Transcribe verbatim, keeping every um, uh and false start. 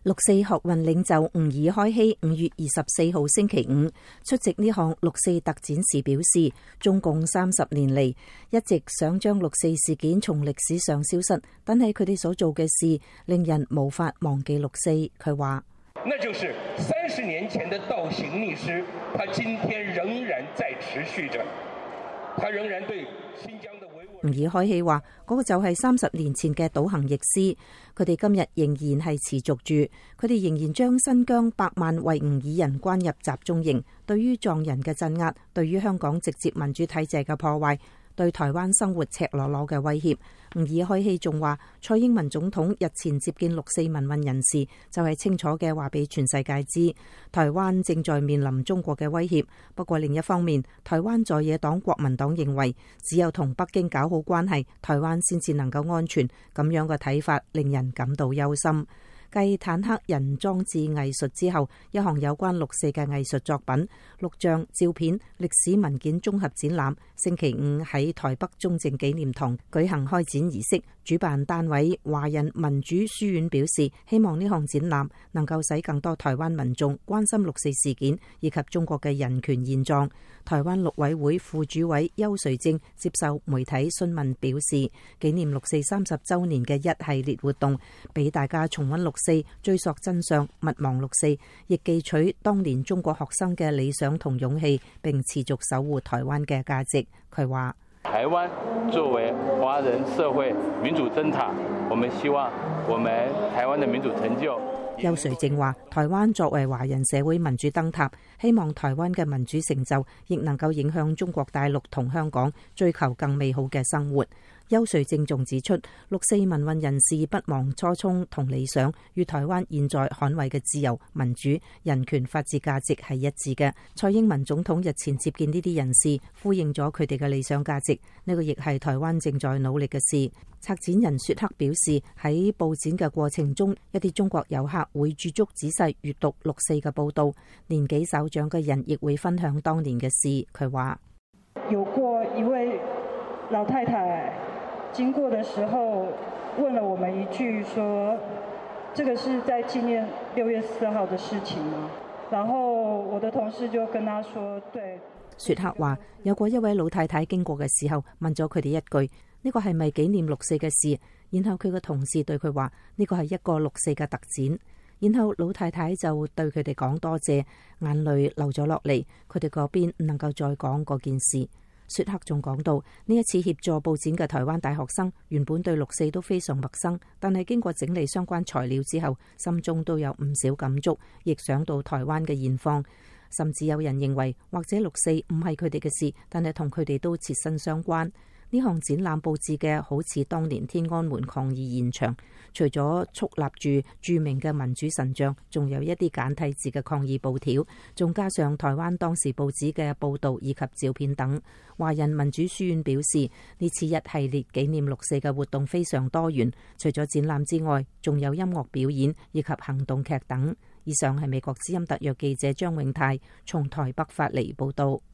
六四學運領袖吾爾開希五月二十四號星期五出席呢項六四特展時表示，中共三十年嚟一直想將六四事件從歷史上消失，但係佢哋所做嘅事令人無法忘記六四。佢話： 那就是三十年前的倒行逆施，他今天仍然在持續着，他仍然對新疆的維吾。 吾爾開希話：嗰、那個就係三十年前嘅倒行逆施，佢哋今日仍然係持續住，佢哋仍然將新疆百萬維吾爾人關入集中營，對於藏人嘅鎮壓，對於香港直接民主體制嘅破壞，對台灣生活赤裸裸嘅威脅。吾爾開希仲話，蔡英文總統日前接見六四民運人士，就係清楚嘅話俾全世界知，台灣正在面臨中國嘅威脅。不過另一方面，台灣在野黨國民黨認為，只有同北京搞好關係，台灣先至能夠安全。咁樣嘅睇法令人感到憂心。繼坦克人裝置藝術之後，一項有關六四嘅藝術作品、錄像、照片、歷史文件綜合展覽，星期五喺台北中正紀念堂舉行開展儀式。主辦單位華人民主書院表示，希望呢項展覽能夠使更多台灣民眾關心六四事件以及中國嘅人權現狀。台灣陸委會副主委邱垂正接受媒體詢問表示，紀念六四三十週年嘅一系列活動，俾大家重溫六四，追溯真相，勿忘六四，亦記取當年中國學生嘅理想同勇氣，並持續守護台灣嘅價值。佢話： 台灣作為華人社會民主燈塔，我們希望我們台灣的民主成就。 邱垂正話：台灣作為華人社會民主燈塔，希望台灣嘅民主成就亦能夠影響中國大陸同香港追求更美好嘅生活。邱垂正仲指出，六四民運人士不忘初衷同理想，與台灣現在捍衛嘅自由、民主、人權、法治價值係一致嘅。蔡英文總統日前接見呢啲人士，呼應咗佢哋嘅理想價值，呢、這個亦係台灣正在努力嘅事。策展人雪克表示，喺佈展嘅過程中，一啲中國遊客會駐足仔細閱讀六四嘅報道，年紀稍長嘅人亦會分享當年嘅事。佢話： 有過一位老太太經過的時候問了我們一句，說這個是在紀念六月四號的事情嗎？然後我的同事就跟他說，對。 雪克話，有過一位老太太經過嘅時候問咗佢哋一句，呢個係咪紀念六四嘅事？然後佢嘅同事對佢話，呢個係一個六四嘅特展。然後老太太就對佢哋講多謝，眼淚流咗落嚟。佢哋嗰邊唔能夠再講嗰件事。雪克仲講到，呢一次協助佈展嘅台灣大學生原本對六四都非常陌生，但係經過整理相關材料之後，心中都有唔少感觸，亦想到台灣嘅現況。甚至有人認為，或者六四唔係佢哋嘅事，但係同佢哋都切身相關。呢項展覽佈置嘅好似當年天安門抗議現場，除咗矗立住著名嘅民主神像，仲有一啲簡體字嘅抗議布條，仲加上台灣當時報紙嘅報導以及照片等。華人民主書院表示，呢次一系列紀念六四嘅活動非常多元，除咗展覽之外，仲有音樂表演以及行動劇等。以上係美國之音特約記者張永泰從台北發嚟報導。